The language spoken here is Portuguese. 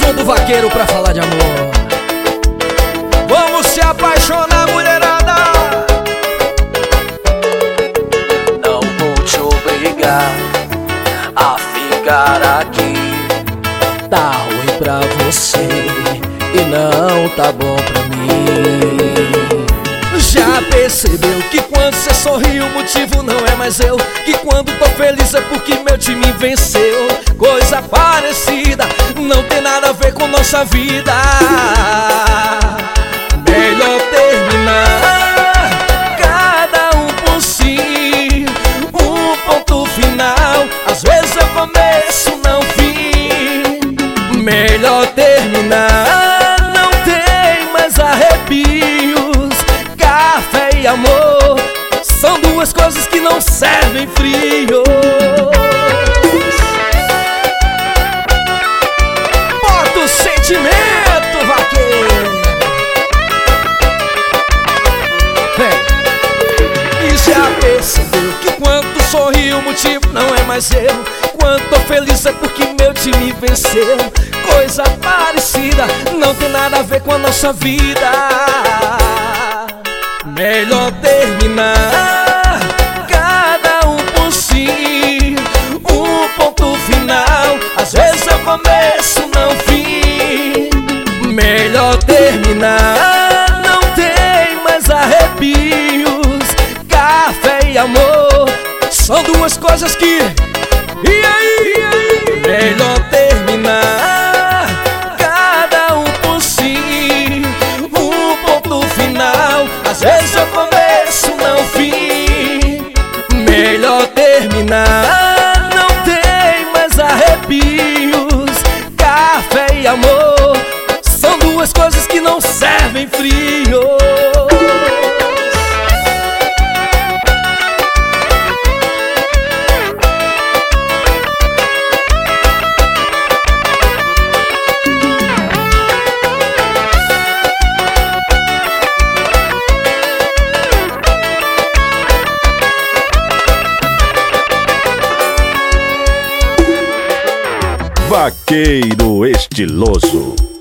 som do vaqueiro pra falar de amor. Vamos se apaixonar, mulherada. Não vou te obrigar a ficar aqui. Tá ruim pra você e não tá bom pra mim. Já percebeu que quando cê sorri o motivo não é mais eu? Que quando tô feliz é porque meu time venceu. Coisa parecida, não tem nada a ver com nossa vida. Melhor terminar, cada um por si. Um ponto final, às vezes é começo, não fim. Melhor terminar, não tem mais arrepios. Café e amor são duas coisas que não servem frio. Bota o sentimento, vaqueiro. E já percebeu que quando sorri o motivo não é mais eu? Quando tô feliz é porque meu time venceu. Coisa parecida, não tem nada a ver com a nossa vida. Melhor terminar, cada um por si. Um ponto final, às vezes é o começo, não fim. Melhor terminar, não tem mais arrepios. Café e amor são duas coisas que... E aí? Melhor terminar, cada um por si. Um ponto final, às vezes é o começo, não fim. Melhor terminar, não tem mais arrepios. Café e amor são duas coisas que não servem frio. Vaqueiro Estiloso.